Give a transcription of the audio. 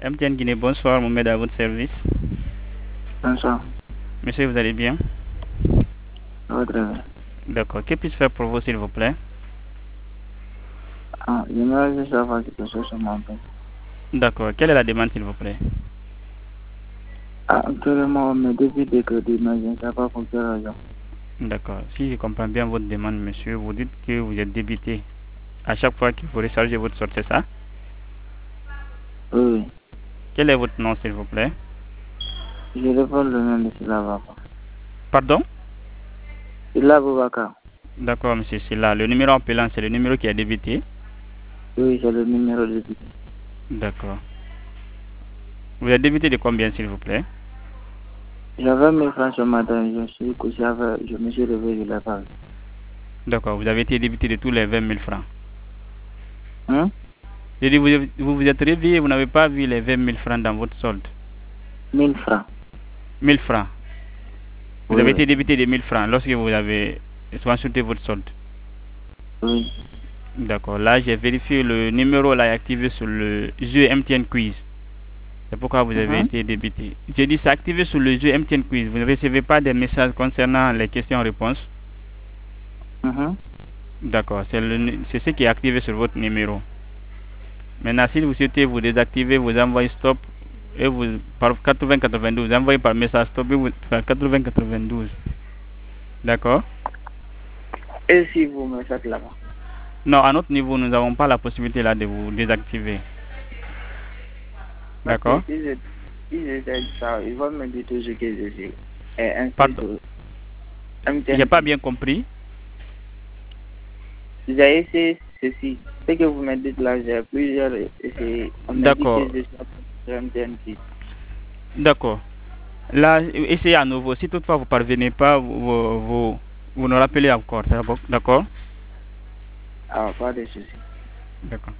MTN Guinée, bonsoir, Mohamed à votre service. Bonsoir. Monsieur, vous allez bien? Ça va très bien. D'accord. Que puis-je faire pour vous, s'il vous plaît? J'aimerais juste savoir quelque chose sur mon père. D'accord. Quelle est la demande, s'il vous plaît? Actuellement, on me débite de crédit, mais je ne sais pas pour quelle raison. D'accord. Si je comprends bien votre demande, monsieur, vous dites que vous êtes débité à chaque fois que vous rechargez votre solde, c'est ça? Oui. Quel est votre nom, s'il vous plaît? Je réponds le nom de Silla Baba. Pardon? Silla Boubacar. D'accord, monsieur, c'est là. Le numéro appelant, c'est le numéro qui est débité? Oui, c'est le numéro de débit. D'accord. Vous êtes débité de combien, s'il vous plaît? J'avais 1000 francs ce matin, je suis couché, je me suis levé, je l'ai pas vu. D'accord. Vous avez été débité de tous les 20 000 francs. Hein? J'ai dit, vous vous êtes réveillé, vous n'avez pas vu les 20 000 francs dans votre solde. 1000 francs. 1000 francs. Vous Oui, avez oui. été débité de 1000 francs lorsque vous avez consulté votre solde. Oui. D'accord. Là, j'ai vérifié le numéro là est activé sur le jeu MTN Quiz. C'est pourquoi vous avez été débité. J'ai dit c'est activé sur le jeu MTN Quiz. Vous ne recevez pas des messages concernant les questions-réponses. D'accord. C'est ce qui est activé sur votre numéro. Maintenant, si vous souhaitez vous désactiver, vous envoyez stop et vous par 8092, vous envoyez par message stop et vous par 8092. D'accord? Et si vous me faites là-bas? Non, à notre niveau, nous n'avons pas la possibilité là de vous désactiver. D'accord? Si je dis ça, ils vont me dire toujours que je suis inscrit Pardon. sur MTN. J'ai pas bien compris. J'ai essayé ceci. Ce que vous me dites là, j'ai plusieurs essais. On m'a dit D'accord. que je suis sur MTN. D'accord. Là, essayez à nouveau. Si toutefois vous ne parvenez pas, vous nous rappelez encore. D'accord? Pas de souci. D'accord.